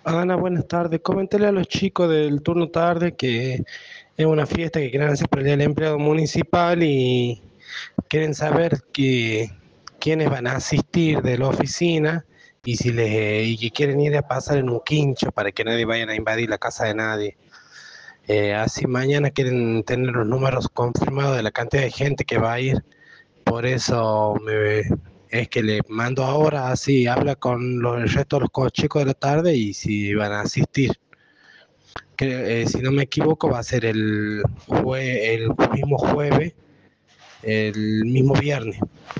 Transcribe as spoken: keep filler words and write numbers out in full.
Ana, buenas tardes. Coméntale a los chicos del turno tarde que es una fiesta que quieren hacer por el Día del Empleado Municipal y quieren saber que, quiénes van a asistir de la oficina y si les eh, y que quieren ir a pasar en un quincho para que nadie vaya a invadir la casa de nadie. Eh, así mañana quieren tener los números confirmados de la cantidad de gente que va a ir. Por eso me, es que le mando ahora, así habla con los, el resto de los co- chicos de la tarde y si van a asistir. Que, eh, si no me equivoco, va a ser el, jue- el mismo jueves, el mismo viernes.